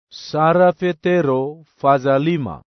Sara Petero faza 5.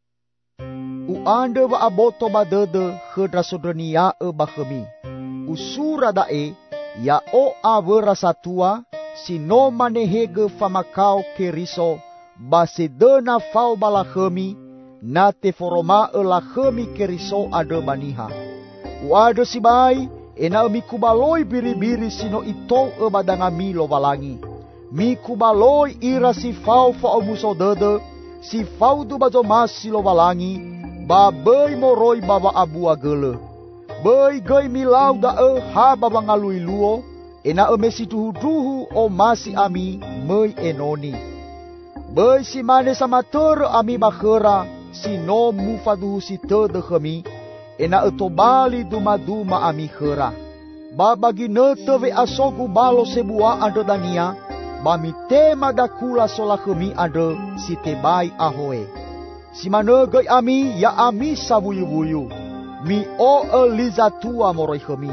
Uande wa aboto badede hedra sodrania bahemi. Usura dae ya o avera satua sino manehege famakau keriso basedena fau balahemi na teforoma elahemi keriso ade baniha. Uade sibai ena mikubaloi biri-biri sino ito badangami lo walangi. Mikubaloi ira si fau fa omuso dede si fau du bajomasi lo walangi ba bei moroi baba abu agele. Bei gei milau da ha baba ngalui luo ena mesi duhu o masi ami mei enoni. Bei si mane sama ter ami bakhera si no mufaduhu si tede khemi ena etobali duma ami khera. Ba bagi neteve asogu balo sebua ade dania ba mi tema dakula sola khemi ade si tebai ahoe. Si mane gei ami ya ami sabuyu-buyu. Mi o eliza tua moroi khemi.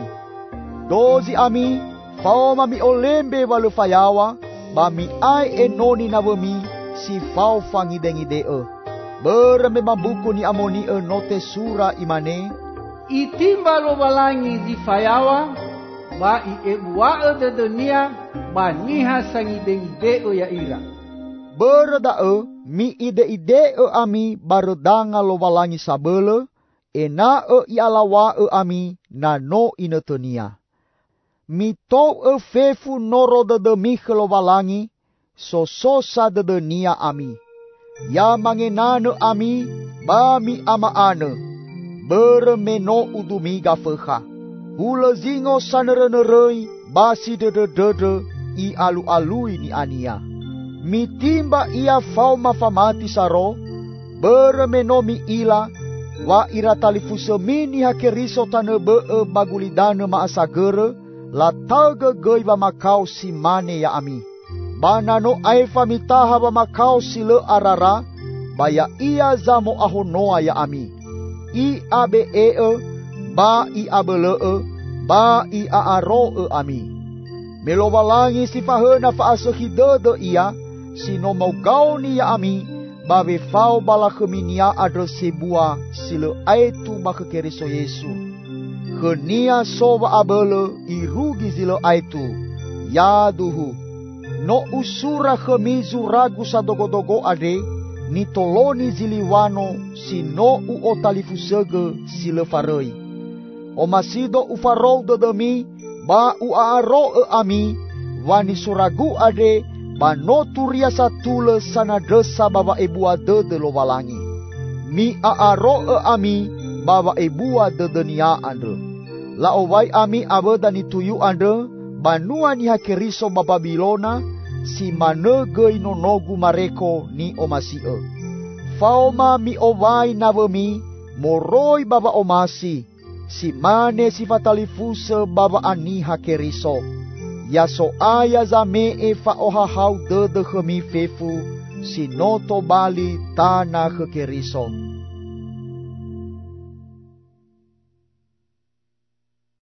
Dozi ami fao mami olembe walu fayawa ba mi ai enoni nawemi si fao fangide-ngide bereme bambuku ni amoni note sura imane itimba lo balangi di fayawa ba i ebua de dunia ba niha sangide-ngide ya ira. Berda mi ide ami baredanga lo balangi sabele ena ialawa ami na no inetenia. Mi to fefu noro de mi lo balangi sososa de dunia ami. Ya mangenane ami ba mi amaane beremeno udumi gafeha. Hula zingo sanerenerei basi de i alu-alui ni ania. Mi timba ia fau mafamati saro beremeno mi ila wa ira talifuse mini hakeriso tanebe bagulidane maasagere la taga gei ba makau si mane ya ami. Banano aifa mitaha ba makau si le arara baya ia zamo ahonoa ya ami. I abe ba i abele ba i aaro ami. Melobalangi si fahena fa asehidede ia sino mau gauni ya ami babe fau balakeminia adre sebua sile aitu bakekeriso Yesu. Khenia soba abele irugi zile aitu. Ya duhu. No usura khemizu ragu sadogo-dogo ade ni toloni ziliwano sino uotalifusege sile farei. O masido ufarou demi ba uaro ami wani suragu ade ba no turia satule sana desa baba ebua de lo walangi. Mi aaro ami baba ebua de denia ande. La owai ami abeda ni tuyu ande banua ni hakeriso baba Babilona si manegei nonogu mareko ni omasie. Faoma mi owai navemi moroi baba omasi si mane si fatalifuse baba ani hakeriso. Ya so aya zame fa ohahau de khemi fefu si noto bali tanah kekeriso.